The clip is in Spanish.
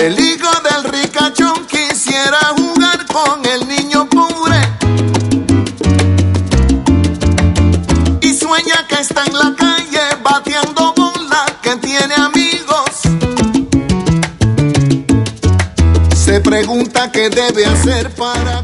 El hijo del ricachón quisiera jugar con el niño pobre y sueña que está en la calle bateando bola, que tiene amigos. Se pregunta qué debe hacer para